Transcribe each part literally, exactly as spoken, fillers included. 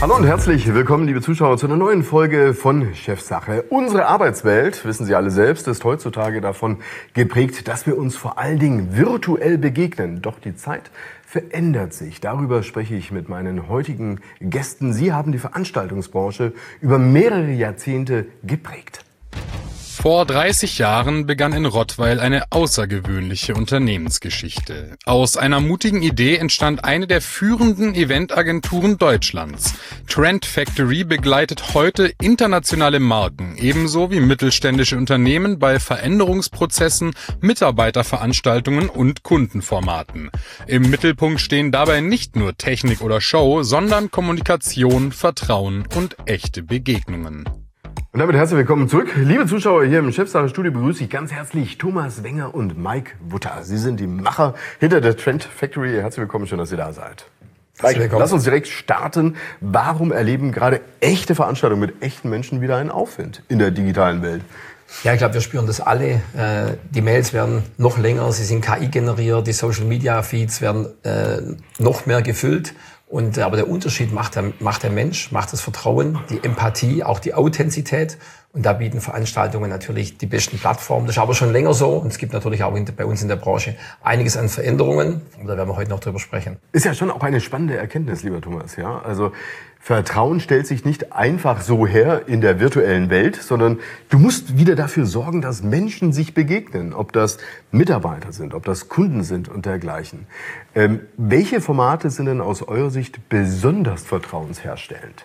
Hallo und herzlich willkommen, liebe Zuschauer, zu einer neuen Folge von Chefsache. Unsere Arbeitswelt, wissen Sie alle selbst, ist heutzutage davon geprägt, dass wir uns vor allen Dingen virtuell begegnen. Doch die Zeit verändert sich. Darüber spreche ich mit meinen heutigen Gästen. Sie haben die Veranstaltungsbranche über mehrere Jahrzehnte geprägt. Vor dreißig Jahren begann in Rottweil eine außergewöhnliche Unternehmensgeschichte. Aus einer mutigen Idee entstand eine der führenden Eventagenturen Deutschlands. Trend Factory begleitet heute internationale Marken, ebenso wie mittelständische Unternehmen bei Veränderungsprozessen, Mitarbeiterveranstaltungen und Kundenformaten. Im Mittelpunkt stehen dabei nicht nur Technik oder Show, sondern Kommunikation, Vertrauen und echte Begegnungen. Und damit herzlich willkommen zurück. Liebe Zuschauer, hier im Chefsache-Studio begrüße ich ganz herzlich Thomas Wenger und Mike Wutter. Sie sind die Macher hinter der Trend Factory. Herzlich willkommen, schön, dass ihr da seid. Mike, lass uns direkt starten. Warum erleben gerade echte Veranstaltungen mit echten Menschen wieder einen Aufwind in der digitalen Welt? Ja, ich glaube, wir spüren das alle. Äh, die Mails werden noch länger, sie sind K I generiert, die Social-Media-Feeds werden äh, noch mehr gefüllt. Und, aber der Unterschied macht der, macht der Mensch, macht das Vertrauen, die Empathie, auch die Authentizität. Und da bieten Veranstaltungen natürlich die besten Plattformen. Das ist aber schon länger so. Und es gibt natürlich auch in, bei uns in der Branche einiges an Veränderungen. Da werden wir heute noch drüber sprechen. Ist ja schon auch eine spannende Erkenntnis, lieber Thomas. Ja, also Vertrauen stellt sich nicht einfach so her in der virtuellen Welt, sondern du musst wieder dafür sorgen, dass Menschen sich begegnen. Ob das Mitarbeiter sind, ob das Kunden sind und dergleichen. Ähm, welche Formate sind denn aus eurer Sicht besonders vertrauensherstellend?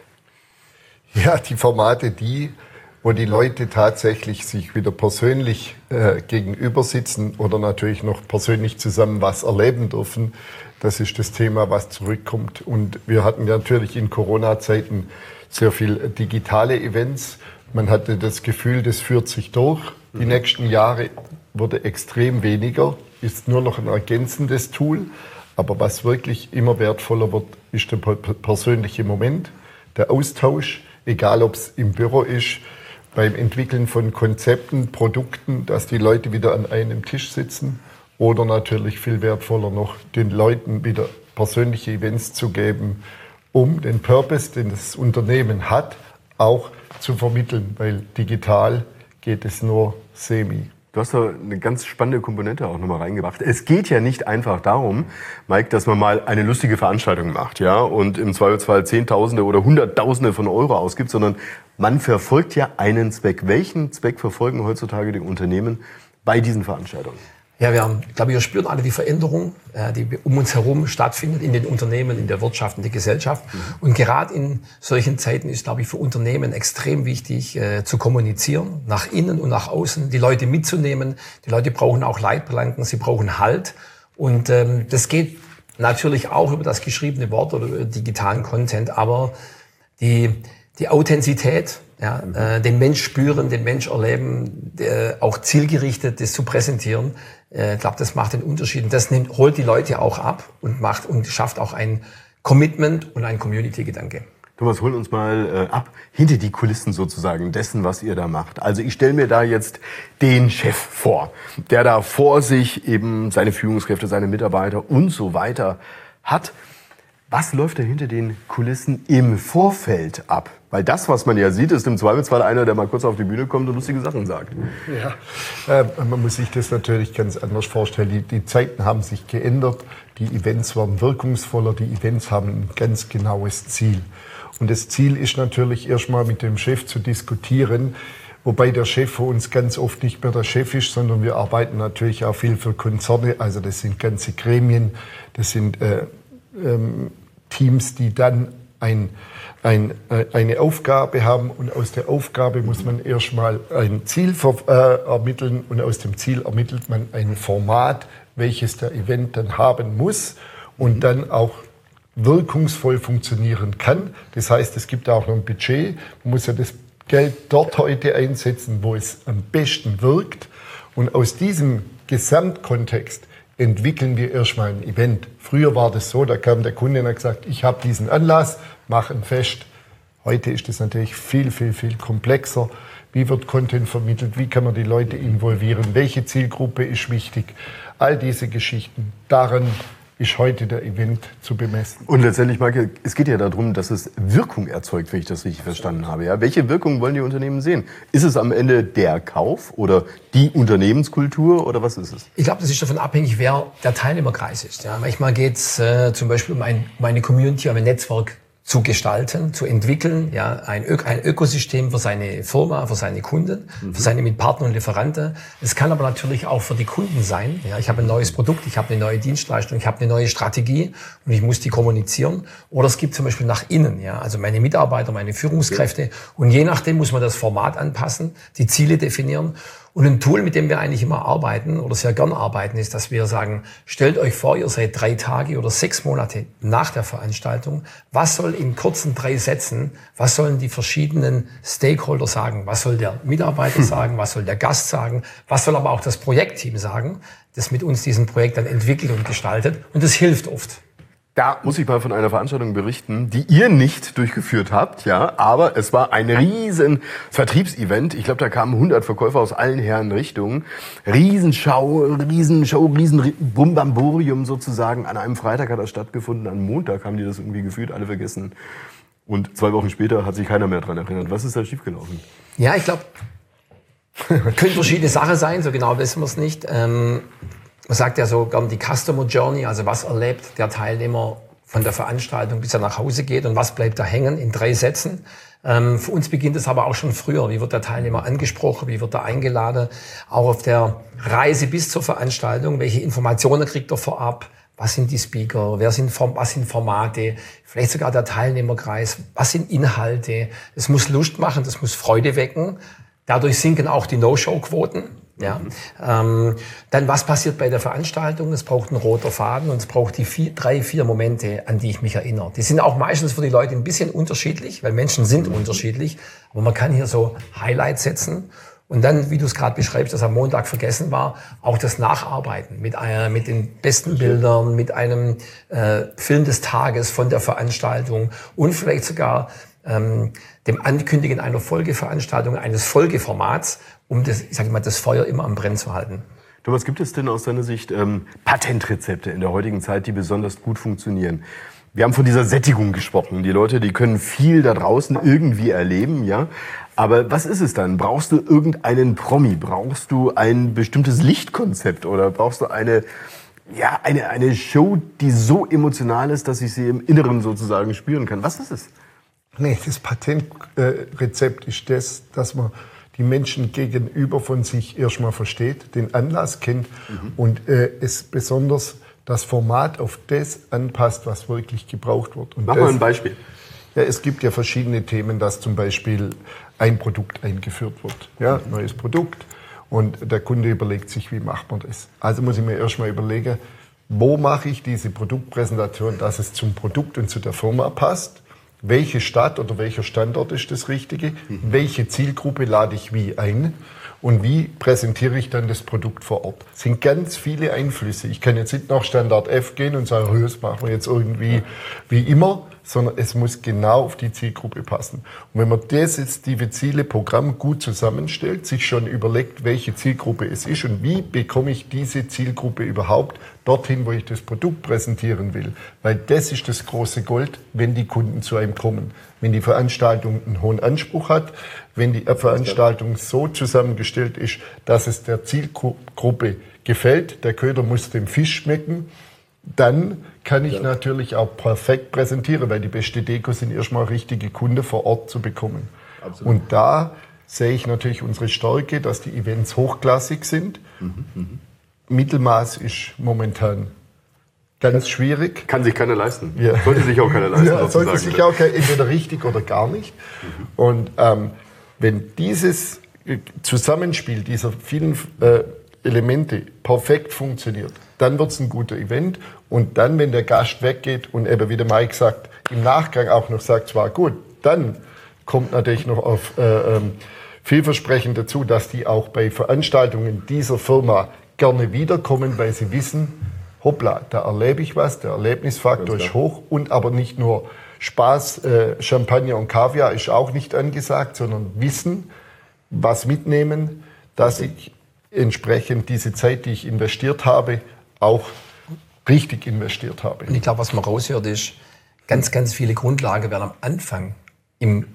Ja, die Formate, die, wo die Leute tatsächlich sich wieder persönlich äh, gegenüber sitzen oder natürlich noch persönlich zusammen was erleben dürfen. Das ist das Thema, was zurückkommt. Und wir hatten ja natürlich in Corona-Zeiten sehr viel digitale Events. Man hatte das Gefühl, das führt sich durch. Die nächsten Jahre wurde extrem weniger, ist nur noch ein ergänzendes Tool. Aber was wirklich immer wertvoller wird, ist der persönliche Moment, der Austausch, egal ob es im Büro ist, beim Entwickeln von Konzepten, Produkten, dass die Leute wieder an einem Tisch sitzen. Oder natürlich viel wertvoller noch, den Leuten wieder persönliche Events zu geben, um den Purpose, den das Unternehmen hat, auch zu vermitteln. Weil digital geht es nur semi. Du hast da eine ganz spannende Komponente auch nochmal reingebracht. Es geht ja nicht einfach darum, Mike, dass man mal eine lustige Veranstaltung macht, ja, und im Zweifelsfall Zehntausende oder Hunderttausende von Euro ausgibt, sondern man verfolgt ja einen Zweck. Welchen Zweck verfolgen heutzutage die Unternehmen bei diesen Veranstaltungen? Ja, wir haben, ich glaube, wir spüren alle die Veränderung, äh, die um uns herum stattfindet, in den Unternehmen, in der Wirtschaft, in der Gesellschaft. Mhm. Und gerade in solchen Zeiten ist, glaube ich, für Unternehmen extrem wichtig, äh, zu kommunizieren, nach innen und nach außen, die Leute mitzunehmen. Die Leute brauchen auch Leitplanken, sie brauchen Halt. Und ähm, das geht natürlich auch über das geschriebene Wort oder über digitalen Content, aber die, die Authentizität, ja, mhm. äh, den Mensch spüren, den Mensch erleben, äh, auch zielgerichtet das zu präsentieren. Ich glaube, das macht den Unterschied. Und das nimmt, holt die Leute auch ab und macht und schafft auch ein Commitment und ein Community-Gedanke. Thomas, hol uns mal äh, ab hinter die Kulissen sozusagen dessen, was ihr da macht. Also ich stelle mir da jetzt den Chef vor, der da vor sich eben seine Führungskräfte, seine Mitarbeiter und so weiter hat. Was läuft da hinter den Kulissen im Vorfeld ab? Weil das, was man ja sieht, ist im Zweifelsfall einer, der mal kurz auf die Bühne kommt und lustige Sachen sagt. Ja, äh, man muss sich das natürlich ganz anders vorstellen. Die, die Zeiten haben sich geändert, die Events werden wirkungsvoller, die Events haben ein ganz genaues Ziel. Und das Ziel ist natürlich erstmal mit dem Chef zu diskutieren, wobei der Chef für uns ganz oft nicht mehr der Chef ist, sondern wir arbeiten natürlich auch viel für Konzerne. Also das sind ganze Gremien, das sind äh, ähm, Teams, die dann ein, ein, eine Aufgabe haben und aus der Aufgabe muss man erstmal ein Ziel ver, äh, ermitteln und aus dem Ziel ermittelt man ein Format, welches der Event dann haben muss und dann auch wirkungsvoll funktionieren kann. Das heißt, es gibt auch noch ein Budget. Man muss ja das Geld dort heute einsetzen, wo es am besten wirkt. Und aus diesem Gesamtkontext entwickeln wir erstmal ein Event. Früher war das so, da kam der Kunde und hat gesagt, ich habe diesen Anlass, mach ein Fest. Heute ist das natürlich viel, viel, viel komplexer. Wie wird Content vermittelt? Wie kann man die Leute involvieren? Welche Zielgruppe ist wichtig? All diese Geschichten. Daran ist heute der Event zu bemessen. Und letztendlich, Michael, es geht ja darum, dass es Wirkung erzeugt, wenn ich das richtig verstanden habe. Ja? Welche Wirkung wollen die Unternehmen sehen? Ist es am Ende der Kauf oder die Unternehmenskultur oder was ist es? Ich glaube, das ist davon abhängig, wer der Teilnehmerkreis ist. Ja, manchmal geht es äh, zum Beispiel um, ein, um eine Community, um ein Netzwerk zu gestalten, zu entwickeln, ja, ein, Ö ein Ökosystem für seine Firma, für seine Kunden, mhm. für seine Mitpartner und Lieferanten. Es kann aber natürlich auch für die Kunden sein. Ja, ich habe ein neues Produkt, ich habe eine neue Dienstleistung, ich habe eine neue Strategie und ich muss die kommunizieren. Oder es gibt zum Beispiel nach innen, ja, also meine Mitarbeiter, meine Führungskräfte. Okay. Und je nachdem muss man das Format anpassen, die Ziele definieren. Und ein Tool, mit dem wir eigentlich immer arbeiten oder sehr gern arbeiten, ist, dass wir sagen, stellt euch vor, ihr seid drei Tage oder sechs Monate nach der Veranstaltung. Was soll in kurzen drei Sätzen, was sollen die verschiedenen Stakeholder sagen? Was soll der Mitarbeiter sagen? Was soll der Gast sagen? Was soll aber auch das Projektteam sagen, das mit uns diesen Projekt dann entwickelt und gestaltet? Und das hilft oft. Da muss ich mal von einer Veranstaltung berichten, die ihr nicht durchgeführt habt, ja, aber es war ein riesen Vertriebsevent. Ich glaube, da kamen hundert Verkäufer aus allen Herren Richtungen. Riesenschau, Riesenshow, Riesenbumbamborium sozusagen. An einem Freitag hat das stattgefunden, am Montag haben die das irgendwie gefühlt alle vergessen. Und zwei Wochen später hat sich keiner mehr dran erinnert. Was ist da schiefgelaufen? Ja, ich glaube, können verschiedene Sachen sein, so genau wissen wir es nicht. Ähm Man sagt ja so gern die Customer Journey, also was erlebt der Teilnehmer von der Veranstaltung, bis er nach Hause geht und was bleibt da hängen in drei Sätzen. Ähm, für uns beginnt es aber auch schon früher. Wie wird der Teilnehmer angesprochen? Wie wird er eingeladen? Auch auf der Reise bis zur Veranstaltung. Welche Informationen kriegt er vorab? Was sind die Speaker? Wer sind, was sind Formate? Vielleicht sogar der Teilnehmerkreis. Was sind Inhalte? Es muss Lust machen, das muss Freude wecken. Dadurch sinken auch die No-Show-Quoten. Ja, mhm. ähm, dann was passiert bei der Veranstaltung? Es braucht einen roter Faden und es braucht die vier, drei, vier Momente, an die ich mich erinnere. Die sind auch meistens für die Leute ein bisschen unterschiedlich, weil Menschen sind mhm. unterschiedlich. Aber man kann hier so Highlights setzen und dann, wie du es gerade beschreibst, das am Montag vergessen war, auch das Nacharbeiten mit einer, mit den besten Bildern, mit einem äh, Film des Tages von der Veranstaltung und vielleicht sogar ähm, dem Ankündigen einer Folgeveranstaltung, eines Folgeformats, um das, ich sage mal, das Feuer immer am Brennen zu halten. Thomas, gibt es denn aus deiner Sicht ähm, Patentrezepte in der heutigen Zeit, die besonders gut funktionieren? Wir haben von dieser Sättigung gesprochen. Die Leute, die können viel da draußen irgendwie erleben, ja. Aber was ist es dann? Brauchst du irgendeinen Promi? Brauchst du ein bestimmtes Lichtkonzept? Oder brauchst du eine, ja, eine, eine Show, die so emotional ist, dass ich sie im Inneren sozusagen spüren kann? Was ist es? Nee, das Patentrezept ist das, dass man die Menschen gegenüber von sich erstmal versteht, den Anlass kennt mhm. und äh, es besonders das Format auf das anpasst, was wirklich gebraucht wird. Und Mach das, mal ein Beispiel. Ja, es gibt ja verschiedene Themen, dass zum Beispiel ein Produkt eingeführt wird. Ja, mhm. neues Produkt und der Kunde überlegt sich, wie macht man das? Also muss ich mir erstmal überlegen, wo mache ich diese Produktpräsentation, dass es zum Produkt und zu der Firma passt? Welche Stadt oder welcher Standort ist das Richtige? Mhm. Welche Zielgruppe lade ich wie ein? Und wie präsentiere ich dann das Produkt vor Ort? Es sind ganz viele Einflüsse. Ich kann jetzt nicht nach Standard F gehen und sagen, das machen wir jetzt irgendwie wie immer, sondern es muss genau auf die Zielgruppe passen. Und wenn man das jetzt, die Ziele-Programm gut zusammenstellt, sich schon überlegt, welche Zielgruppe es ist und wie bekomme ich diese Zielgruppe überhaupt dorthin, wo ich das Produkt präsentieren will. Weil das ist das große Gold, wenn die Kunden zu einem kommen. Wenn die Veranstaltung einen hohen Anspruch hat, wenn die Veranstaltung so zusammengestellt ist, dass es der Zielgruppe gefällt, der Köder muss dem Fisch schmecken, dann kann ich ja. natürlich auch perfekt präsentieren, weil die beste Deko sind erstmal richtige Kunden vor Ort zu bekommen. Absolut. Und da sehe ich natürlich unsere Stärke, dass die Events hochklassig sind. Mhm, mh. Mittelmaß ist momentan ganz schwierig. Kann sich keiner leisten. Ja. Sollte sich auch keiner leisten. Ja, sollte sich auch keiner, entweder richtig oder gar nicht. Mhm. Und ähm, wenn dieses Zusammenspiel dieser vielen äh, Elemente perfekt funktioniert, dann wird es ein guter Event. Und dann, wenn der Gast weggeht und eben, wie der Mike sagt, im Nachgang auch noch sagt, es war gut, dann kommt natürlich noch auf äh, ähm, vielversprechend dazu, dass die auch bei Veranstaltungen dieser Firma gerne wiederkommen, weil sie wissen, hoppla, da erlebe ich was, der Erlebnisfaktor ist hoch und aber nicht nur Spaß, äh, Champagner und Kaviar ist auch nicht angesagt, sondern Wissen, was mitnehmen, dass ich entsprechend diese Zeit, die ich investiert habe, auch richtig investiert habe. Und ich glaube, was man raushört, ist, ganz, ganz viele Grundlagen werden am Anfang im,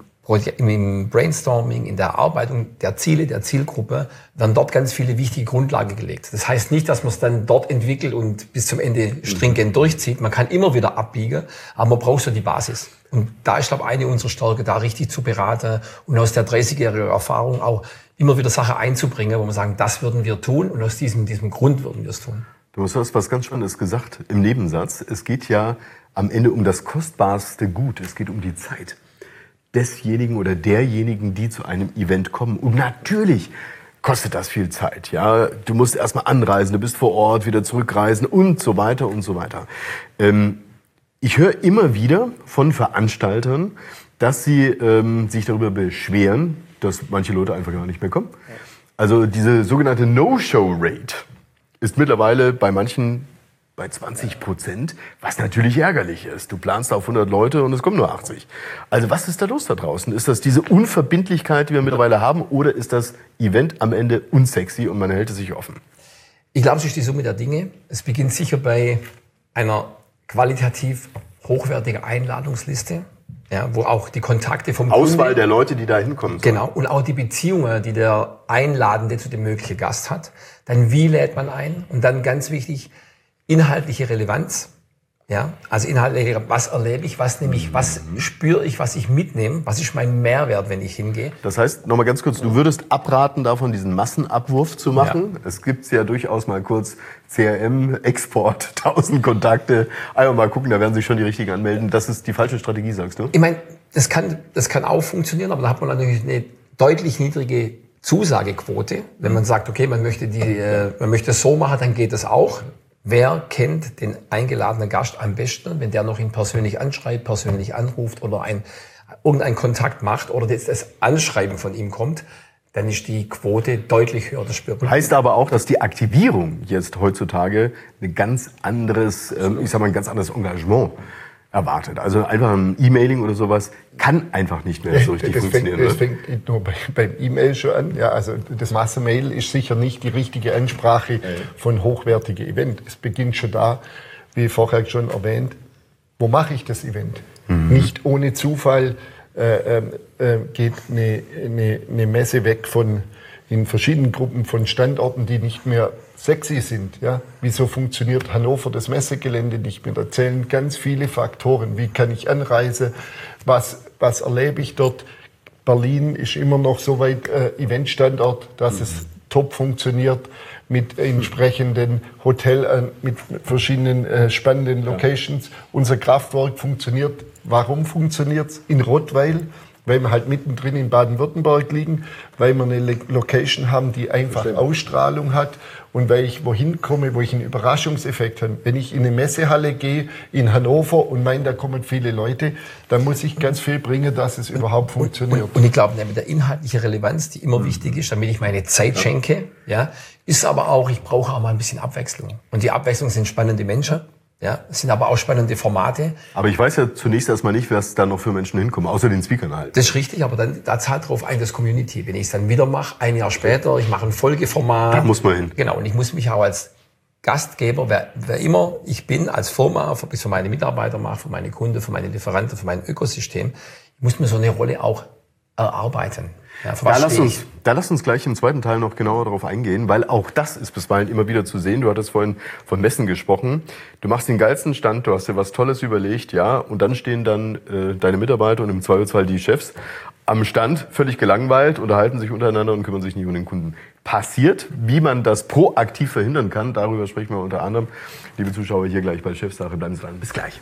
im Brainstorming, in der Erarbeitung der Ziele, der Zielgruppe, werden dort ganz viele wichtige Grundlagen gelegt. Das heißt nicht, dass man es dann dort entwickelt und bis zum Ende stringent durchzieht. Man kann immer wieder abbiegen, aber man braucht so die Basis. Und da ist, glaube ich, eine unserer Stärke, da richtig zu beraten und aus der dreißigjährigen Erfahrung auch immer wieder Sachen einzubringen, wo wir sagen, das würden wir tun und aus diesem, diesem Grund würden wir es tun. Du hast was ganz Spannendes gesagt im Nebensatz. Es geht ja am Ende um das kostbarste Gut. Es geht um die Zeit desjenigen oder derjenigen, die zu einem Event kommen. Und natürlich kostet das viel Zeit. Ja, du musst erstmal anreisen, du bist vor Ort, wieder zurückreisen und so weiter und so weiter. Ähm, ich höre immer wieder von Veranstaltern, dass sie ähm, sich darüber beschweren, dass manche Leute einfach gar nicht mehr kommen. Also diese sogenannte No-Show-Rate ist mittlerweile bei manchen bei zwanzig Prozent, was natürlich ärgerlich ist. Du planst auf hundert Leute und es kommen nur achtzig. Also was ist da los da draußen? Ist das diese Unverbindlichkeit, die wir mittlerweile haben, oder ist das Event am Ende unsexy und man hält es sich offen? Ich glaube, es ist die Summe der Dinge. Es beginnt sicher bei einer qualitativ hochwertigen Einladungsliste, ja, wo auch die Kontakte vom Auswahl Kunde, der Leute, die da hinkommen sollen. Genau, und auch die Beziehungen, die der Einladende zu dem möglichen Gast hat. Dann wie lädt man ein? Und dann ganz wichtig, inhaltliche Relevanz. Ja, also inhaltliche, was erlebe ich, was nehme ich, was spüre ich, was ich mitnehme, was ist mein Mehrwert, wenn ich hingehe. Das heißt, nochmal ganz kurz, du würdest abraten davon, diesen Massenabwurf zu machen. Ja. Es gibt ja durchaus mal kurz C R M, Export, tausend Kontakte. Einfach mal gucken, da werden sich schon die richtigen anmelden. Das ist die falsche Strategie, sagst du? Ich meine, das kann, das kann auch funktionieren, aber da hat man natürlich eine deutlich niedrige Zusagequote. Wenn man sagt, okay, man möchte die, äh, man möchte es so machen, dann geht das auch. Wer kennt den eingeladenen Gast am besten, wenn der noch ihn persönlich anschreibt, persönlich anruft oder ein, irgendeinen Kontakt macht oder das, das Anschreiben von ihm kommt, dann ist die Quote deutlich höher. Das spürt man. Heißt aber auch, dass die Aktivierung jetzt heutzutage ein ganz anderes, ich sag mal, ein ganz anderes Engagement erwartet. Also einfach ein E-Mailing oder sowas kann einfach nicht mehr so richtig das funktionieren. Fängt, das fängt nur bei, beim E-Mail schon an. Ja, also das Massenmail ist sicher nicht die richtige Ansprache von hochwertigem Event. Es beginnt schon da, wie vorher schon erwähnt, wo mache ich das Event? Mhm. Nicht ohne Zufall äh, äh, geht eine, eine, eine Messe weg von in verschiedenen Gruppen von Standorten, die nicht mehr sexy sind. Ja? Wieso funktioniert Hannover, das Messegelände, nicht mehr? Da zählen ganz viele Faktoren. Wie kann ich anreisen? Was, was erlebe ich dort? Berlin ist immer noch so weit äh, Eventstandort, dass mhm. es top funktioniert mit entsprechenden Hotel, äh, mit verschiedenen äh, spannenden Locations. Ja. Unser Kraftwerk funktioniert. Warum funktioniert es? In Rottweil, weil wir halt mittendrin in Baden-Württemberg liegen, weil wir eine Location haben, die einfach Ausstrahlung hat und weil ich wohin komme, wo ich einen Überraschungseffekt habe. Wenn ich in eine Messehalle gehe in Hannover und meine, da kommen viele Leute, dann muss ich ganz viel bringen, dass es überhaupt funktioniert. Und, und ich glaube, mit der inhaltlichen Relevanz, die immer mhm. wichtig ist, damit ich meine Zeit ja. schenke, ja, ist aber auch, ich brauche auch mal ein bisschen Abwechslung. Und die Abwechslung sind spannende Menschen. Ja, es sind aber auch spannende Formate. Aber ich weiß ja zunächst erstmal nicht, was da noch für Menschen hinkommen, außer den Speakern halt. Das ist richtig, aber dann, da zahlt drauf ein das Community. Wenn ich es dann wieder mache, ein Jahr später, ich mache ein Folgeformat. Da muss man hin. Genau, und ich muss mich auch als Gastgeber, wer, wer immer ich bin, als Firma, ob ich es für meine Mitarbeiter mache, für meine Kunden, für meine Lieferanten, für mein Ökosystem, ich muss mir so eine Rolle auch erarbeiten. Ja, da, lass uns, da lass uns gleich im zweiten Teil noch genauer darauf eingehen, weil auch das ist bisweilen immer wieder zu sehen. Du hattest vorhin von Messen gesprochen. Du machst den geilsten Stand, du hast dir was Tolles überlegt, ja, und dann stehen dann äh, deine Mitarbeiter und im Zweifelsfall die Chefs am Stand, völlig gelangweilt, unterhalten sich untereinander und kümmern sich nicht um den Kunden. Passiert, wie man das proaktiv verhindern kann, darüber sprechen wir unter anderem. Liebe Zuschauer, hier gleich bei Chefsache, bleiben Sie dran. Bis gleich.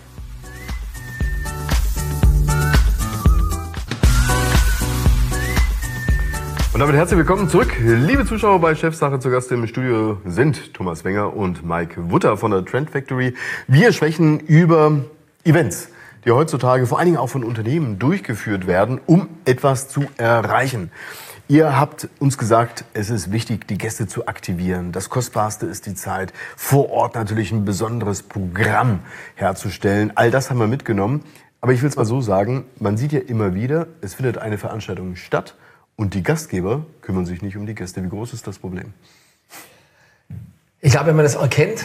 Und damit herzlich willkommen zurück. Liebe Zuschauer, bei Chefsache zu Gast im Studio sind Thomas Wenger und Mike Wutter von der Trend Factory. Wir sprechen über Events, die heutzutage vor allen Dingen auch von Unternehmen durchgeführt werden, um etwas zu erreichen. Ihr habt uns gesagt, es ist wichtig, die Gäste zu aktivieren. Das Kostbarste ist die Zeit, vor Ort natürlich ein besonderes Programm herzustellen. All das haben wir mitgenommen. Aber ich will es mal so sagen, man sieht ja immer wieder, es findet eine Veranstaltung statt. Und die Gastgeber kümmern sich nicht um die Gäste. Wie groß ist das Problem? Ich glaube, wenn man das erkennt,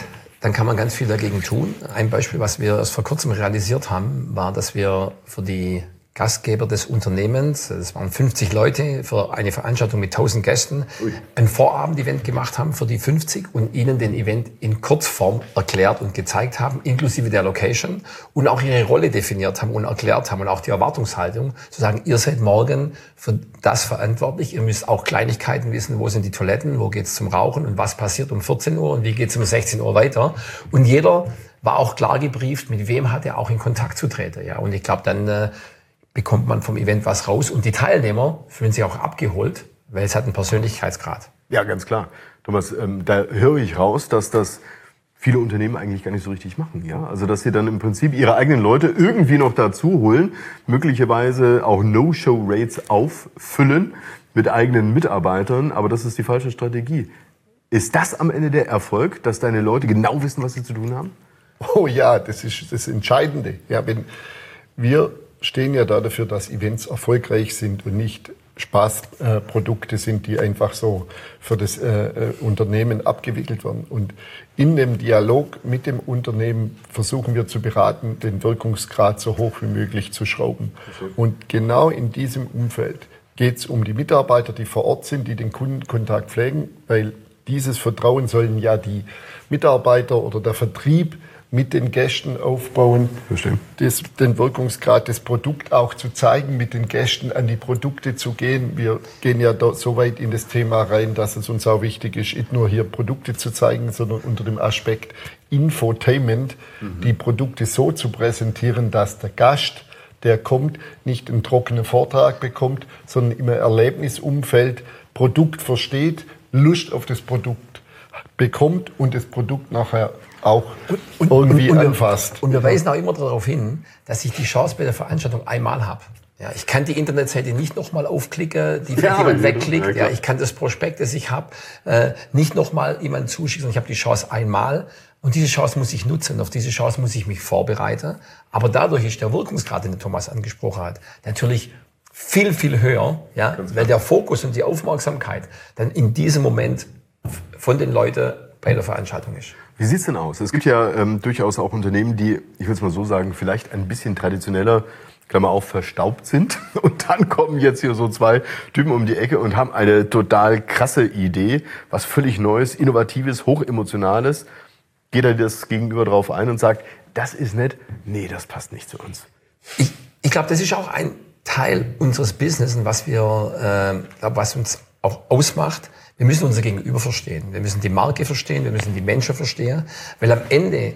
dann kann man ganz viel dagegen tun. Ein Beispiel, was wir erst vor kurzem realisiert haben, war, dass wir für die Gastgeber des Unternehmens, das waren fünfzig Leute, für eine Veranstaltung mit tausend Gästen, Ui. ein Vorabend-Event gemacht haben für die fünfzig und ihnen den Event in Kurzform erklärt und gezeigt haben, inklusive der Location, und auch ihre Rolle definiert haben und erklärt haben und auch die Erwartungshaltung, zu sagen, ihr seid morgen für das verantwortlich, ihr müsst auch Kleinigkeiten wissen, wo sind die Toiletten, wo geht's zum Rauchen und was passiert um vierzehn Uhr und wie geht's um sechzehn Uhr weiter. Und jeder war auch klar gebrieft, mit wem hat er auch in Kontakt zu treten. Ja. Und ich glaube, dann äh, bekommt man vom Event was raus und die Teilnehmer fühlen sich auch abgeholt, weil es hat einen Persönlichkeitsgrad. Ja, ganz klar. Thomas, ähm, da höre ich raus, dass das viele Unternehmen eigentlich gar nicht so richtig machen. Ja? Also dass sie dann im Prinzip ihre eigenen Leute irgendwie noch dazu holen, möglicherweise auch No-Show-Rates auffüllen mit eigenen Mitarbeitern, aber das ist die falsche Strategie. Ist das am Ende der Erfolg, dass deine Leute genau wissen, was sie zu tun haben? Oh ja, das ist das Entscheidende. Ja, wenn wir stehen ja da dafür, dass Events erfolgreich sind und nicht Spaßprodukte äh, sind, die einfach so für das äh, Unternehmen abgewickelt werden. Und in dem Dialog mit dem Unternehmen versuchen wir zu beraten, den Wirkungsgrad so hoch wie möglich zu schrauben. Okay. Und genau in diesem Umfeld geht es um die Mitarbeiter, die vor Ort sind, die den Kundenkontakt pflegen, weil dieses Vertrauen sollen ja die Mitarbeiter oder der Vertrieb mit den Gästen aufbauen, das, den Wirkungsgrad des Produkts auch zu zeigen, mit den Gästen an die Produkte zu gehen. Wir gehen ja da so weit in das Thema rein, dass es uns auch wichtig ist, nicht nur hier Produkte zu zeigen, sondern unter dem Aspekt Infotainment, mhm. die Produkte so zu präsentieren, dass der Gast, der kommt, nicht einen trockenen Vortrag bekommt, sondern im Erlebnisumfeld Produkt versteht, Lust auf das Produkt bekommt und das Produkt nachher auch und, und, irgendwie und, und, anfasst. Und wir weisen auch immer darauf hin, dass ich die Chance bei der Veranstaltung einmal habe. Ja, ich kann die Internetseite nicht nochmal aufklicken, die vielleicht ja, jemand wegklickt. Ja, ich kann das Prospekt, das ich habe, äh, nicht nochmal jemand zuschicken, sondern ich habe die Chance einmal. Und diese Chance muss ich nutzen, auf diese Chance muss ich mich vorbereiten. Aber dadurch ist der Wirkungsgrad, den der Thomas angesprochen hat, natürlich viel, viel höher, ja, weil der Fokus und die Aufmerksamkeit dann in diesem Moment von den Leuten bei der Veranstaltung ist. Wie sieht's denn aus? Es gibt ja ähm, durchaus auch Unternehmen, die, ich will es mal so sagen, vielleicht ein bisschen traditioneller, Klammer auf, verstaubt sind. Und dann kommen jetzt hier so zwei Typen um die Ecke und haben eine total krasse Idee, was völlig Neues, Innovatives, Hochemotionales. Geht er das Gegenüber drauf ein und sagt, das ist nett, nee, das passt nicht zu uns. Ich, ich glaube, das ist auch ein Teil unseres Business, was wir, äh, was uns auch ausmacht. Wir müssen unser Gegenüber verstehen. Wir müssen die Marke verstehen. Wir müssen die Menschen verstehen. Weil am Ende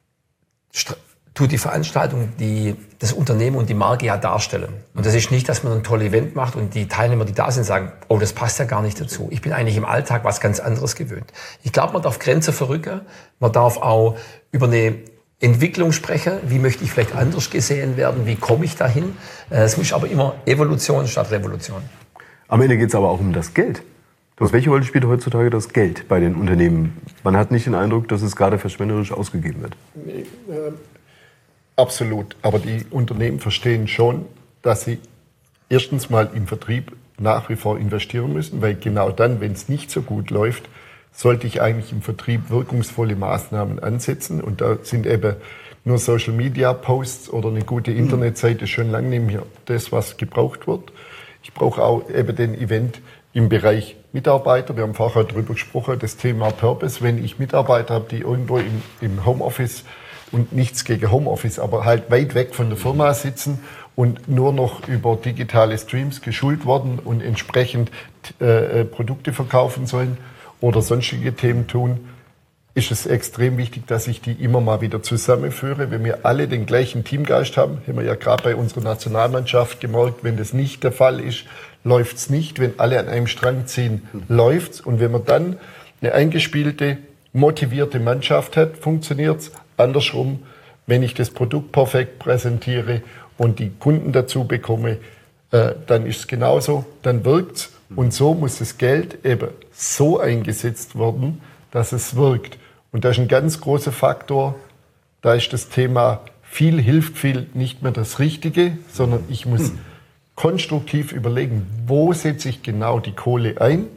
tut die Veranstaltung die, das Unternehmen und die Marke ja darstellen. Und das ist nicht, dass man ein tolles Event macht und die Teilnehmer, die da sind, sagen, oh, das passt ja gar nicht dazu. Ich bin eigentlich im Alltag was ganz anderes gewöhnt. Ich glaube, man darf Grenzen verrücken. Man darf auch über eine Entwicklung sprechen. Wie möchte ich vielleicht anders gesehen werden? Wie komme ich dahin? Es muss aber immer Evolution statt Revolution. Am Ende geht es aber auch um das Geld. Welche Rolle spielt heutzutage das Geld bei den Unternehmen? Man hat nicht den Eindruck, dass es gerade verschwenderisch ausgegeben wird. Nee, äh, absolut. Aber die Unternehmen verstehen schon, dass sie erstens mal im Vertrieb nach wie vor investieren müssen, weil genau dann, wenn es nicht so gut läuft, sollte ich eigentlich im Vertrieb wirkungsvolle Maßnahmen ansetzen. Und da sind eben nur Social-Media-Posts oder eine gute Internetseite schon lange nicht mehr das, was gebraucht wird. Ich brauche auch eben den Event im Bereich Mitarbeiter. Wir haben vorher darüber gesprochen, das Thema Purpose. Wenn ich Mitarbeiter habe, die irgendwo im, im Homeoffice, und nichts gegen Homeoffice, aber halt weit weg von der Firma sitzen und nur noch über digitale Streams geschult worden und entsprechend äh, Produkte verkaufen sollen oder sonstige Themen tun, ist es extrem wichtig, dass ich die immer mal wieder zusammenführe. Wenn wir alle den gleichen Teamgeist haben, haben wir ja gerade bei unserer Nationalmannschaft gemerkt, wenn das nicht der Fall ist, läuft's nicht. Wenn alle an einem Strang ziehen, läuft's. Und wenn man dann eine eingespielte, motivierte Mannschaft hat, funktioniert's. Andersrum, wenn ich das Produkt perfekt präsentiere und die Kunden dazu bekomme, äh, dann ist es genauso, dann wirkt's. Und so muss das Geld eben so eingesetzt werden, dass es wirkt. Und das ist ein ganz großer Faktor. Da ist das Thema viel hilft viel nicht mehr das Richtige, sondern ich muss konstruktiv überlegen, wo setze ich genau die Kohle ein,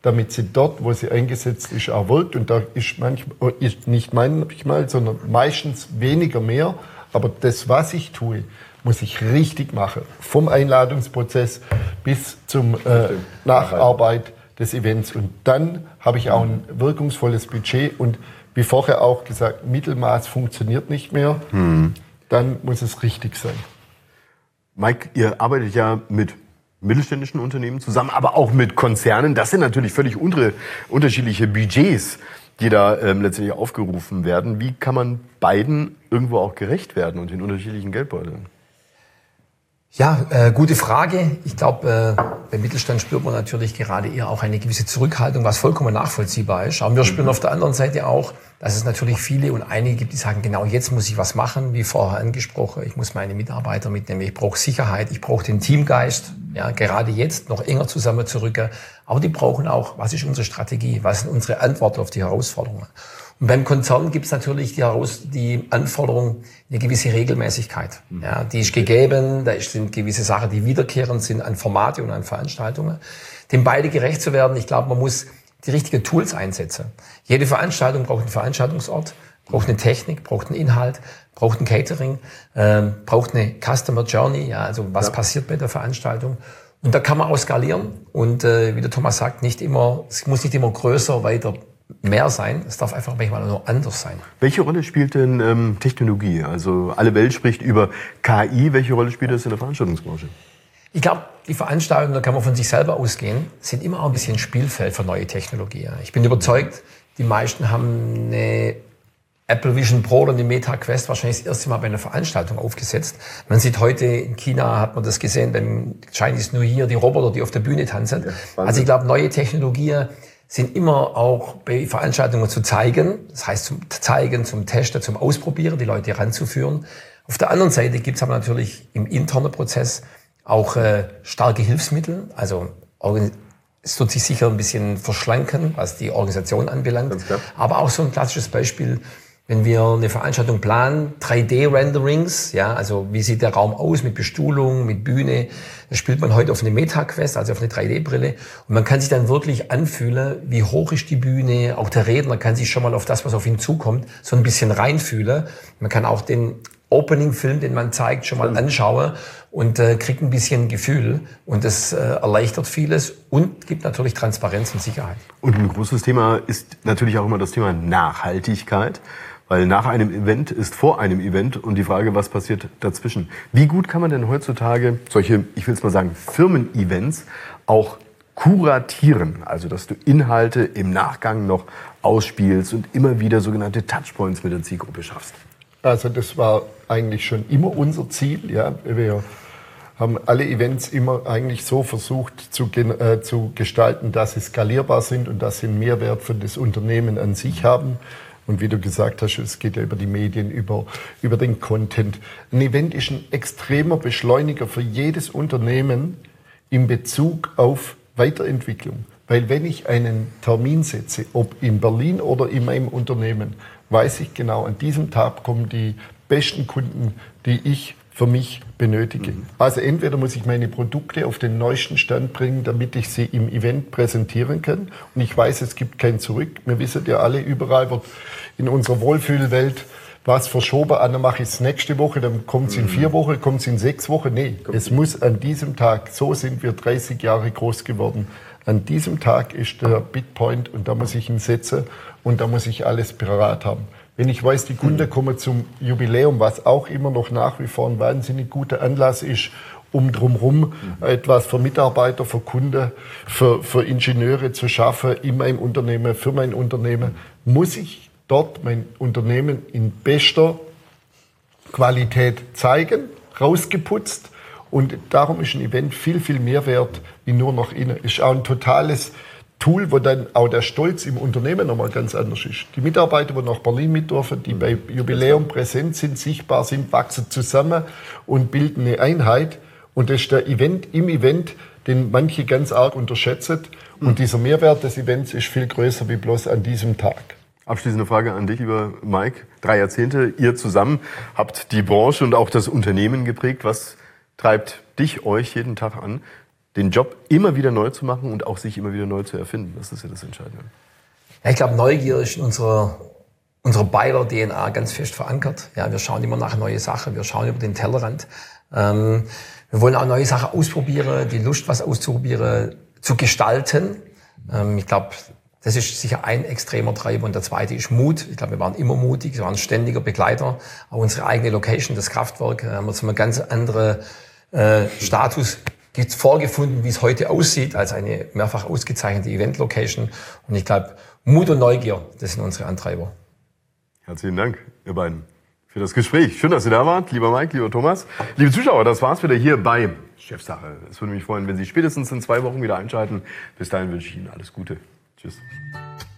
damit sie dort, wo sie eingesetzt ist, auch wirkt. Und da ist manchmal, ist nicht manchmal, sondern meistens weniger mehr. Aber das, was ich tue, muss ich richtig machen. Vom Einladungsprozess bis zum äh, Nacharbeit des Events. Und dann habe ich auch ein wirkungsvolles Budget. Und wie vorher auch gesagt, Mittelmaß funktioniert nicht mehr. Hm. Dann muss es richtig sein. Mike, ihr arbeitet ja mit mittelständischen Unternehmen zusammen, aber auch mit Konzernen. Das sind natürlich völlig unter, unterschiedliche Budgets, die da ähm, letztendlich aufgerufen werden. Wie kann man beiden irgendwo auch gerecht werden und den unterschiedlichen Geldbeuteln? Ja, äh, gute Frage. Ich glaube, äh, beim Mittelstand spürt man natürlich gerade eher auch eine gewisse Zurückhaltung, was vollkommen nachvollziehbar ist. Aber wir spüren auf der anderen Seite auch, dass es natürlich viele und einige gibt, die sagen, genau jetzt muss ich was machen, wie vorher angesprochen. Ich muss meine Mitarbeiter mitnehmen, ich brauche Sicherheit, ich brauche den Teamgeist, ja, gerade jetzt noch enger zusammen zurück. Aber die brauchen auch, was ist unsere Strategie, was sind unsere Antworten auf die Herausforderungen. Und beim Konzern gibt es natürlich die, Heraus die Anforderung, eine gewisse Regelmäßigkeit. Ja, die ist gegeben, da sind gewisse Sachen, die wiederkehrend sind an Formate und an Veranstaltungen. Dem beide gerecht zu werden, ich glaube, man muss die richtigen Tools einsetzen. Jede Veranstaltung braucht einen Veranstaltungsort, braucht eine Technik, braucht einen Inhalt, braucht ein Catering, äh, braucht eine Customer Journey, ja, also was ja. passiert bei der Veranstaltung. Und da kann man auch skalieren. Und äh, wie der Thomas sagt, nicht immer, es muss nicht immer größer, weiter, mehr sein. Es darf einfach manchmal nur anders sein. Welche Rolle spielt denn ähm, Technologie? Also alle Welt spricht über K I. Welche Rolle spielt das in der Veranstaltungsbranche? Ich glaube, die Veranstaltungen, da kann man von sich selber ausgehen, sind immer auch ein bisschen Spielfeld für neue Technologien. Ich bin überzeugt, die meisten haben eine Apple Vision Pro oder eine Meta Quest wahrscheinlich das erste Mal bei einer Veranstaltung aufgesetzt. Man sieht heute, in China hat man das gesehen, beim Chinese New Year, die Roboter, die auf der Bühne tanzen. Ja, also ich glaube, neue Technologien sind immer auch bei Veranstaltungen zu zeigen. Das heißt, zum Zeigen, zum Testen, zum Ausprobieren, die Leute heranzuführen. Auf der anderen Seite gibt es aber natürlich im internen Prozess auch äh, starke Hilfsmittel. Also es tut sich sicher ein bisschen verschlanken, was die Organisation anbelangt. Aber auch so ein klassisches Beispiel, wenn wir eine Veranstaltung planen, drei D Renderings, ja, also wie sieht der Raum aus mit Bestuhlung, mit Bühne, das spielt man heute auf eine Meta Quest, also auf eine drei D Brille. Und man kann sich dann wirklich anfühlen, wie hoch ist die Bühne, auch der Redner kann sich schon mal auf das, was auf ihn zukommt, so ein bisschen reinfühlen. Man kann auch den Opening-Film, den man zeigt, schon mal anschauen und äh, kriegt ein bisschen Gefühl. Und das äh, erleichtert vieles und gibt natürlich Transparenz und Sicherheit. Und ein großes Thema ist natürlich auch immer das Thema Nachhaltigkeit. Weil nach einem Event ist vor einem Event und die Frage, was passiert dazwischen. Wie gut kann man denn heutzutage solche, ich will es mal sagen, Firmen-Events auch kuratieren? Also, dass du Inhalte im Nachgang noch ausspielst und immer wieder sogenannte Touchpoints mit der Zielgruppe schaffst. Also, das war eigentlich schon immer unser Ziel. Ja, wir haben alle Events immer eigentlich so versucht zu, äh, zu gestalten, dass sie skalierbar sind und dass sie einen Mehrwert für das Unternehmen an sich haben. Und wie du gesagt hast, es geht ja über die Medien, über, über den Content. Ein Event ist ein extremer Beschleuniger für jedes Unternehmen in Bezug auf Weiterentwicklung. Weil wenn ich einen Termin setze, ob in Berlin oder in meinem Unternehmen, weiß ich genau, an diesem Tag kommen die besten Kunden, die ich für mich benötige. Mhm. Also entweder muss ich meine Produkte auf den neuesten Stand bringen, damit ich sie im Event präsentieren kann. Und ich weiß, es gibt kein Zurück. Wir wissen ja alle, überall wird in unserer Wohlfühlwelt was verschoben. Dann mache ich es nächste Woche, dann kommt es in vier Wochen, kommt es in sechs Wochen. Nee, es muss an diesem Tag, so sind wir dreißig Jahre groß geworden. An diesem Tag ist der Bitpoint und da muss ich ihn setzen und da muss ich alles parat haben. Wenn ich weiß, die Kunden kommen zum Jubiläum, was auch immer noch nach wie vor ein wahnsinnig guter Anlass ist, um drumherum mhm. etwas für Mitarbeiter, für Kunden, für, für Ingenieure zu schaffen in meinem Unternehmen, für mein Unternehmen, muss ich dort mein Unternehmen in bester Qualität zeigen, rausgeputzt. Und darum ist ein Event viel, viel mehr wert wie nur noch innen. Ist auch ein totales Tool, wo dann auch der Stolz im Unternehmen nochmal ganz anders ist. Die Mitarbeiter, die nach Berlin mit dürfen, die bei Jubiläum präsent sind, sichtbar sind, wachsen zusammen und bilden eine Einheit. Und das ist der Event im Event, den manche ganz arg unterschätzen. Und dieser Mehrwert des Events ist viel größer wie bloß an diesem Tag. Abschließende Frage an dich, lieber Mike. Drei Jahrzehnte, ihr zusammen habt die Branche und auch das Unternehmen geprägt. Was treibt dich, euch jeden Tag an? den Job immer wieder neu zu machen und auch sich immer wieder neu zu erfinden. Das ist ja das Entscheidende. Ja, ich glaube, Neugier ist in unserer, unserer Bayer D N A ganz fest verankert. Ja, wir schauen immer nach neue Sachen, wir schauen über den Tellerrand. Ähm, wir wollen auch neue Sachen ausprobieren, die Lust, was auszuprobieren, zu gestalten. Ähm, ich glaube, das ist sicher ein extremer Treiber. Und der zweite ist Mut. Ich glaube, wir waren immer mutig, wir waren ständiger Begleiter. Auch unsere eigene Location, das Kraftwerk, haben wir zu einem ganz anderen äh, Status vorgefunden, wie es heute aussieht, als eine mehrfach ausgezeichnete Event-Location. Und ich glaube, Mut und Neugier, das sind unsere Antreiber. Herzlichen Dank, ihr beiden, für das Gespräch. Schön, dass ihr da wart, lieber Mike, lieber Thomas. Liebe Zuschauer, das war's wieder hier bei Chefsache. Es würde mich freuen, wenn Sie spätestens in zwei Wochen wieder einschalten. Bis dahin wünsche ich Ihnen alles Gute. Tschüss.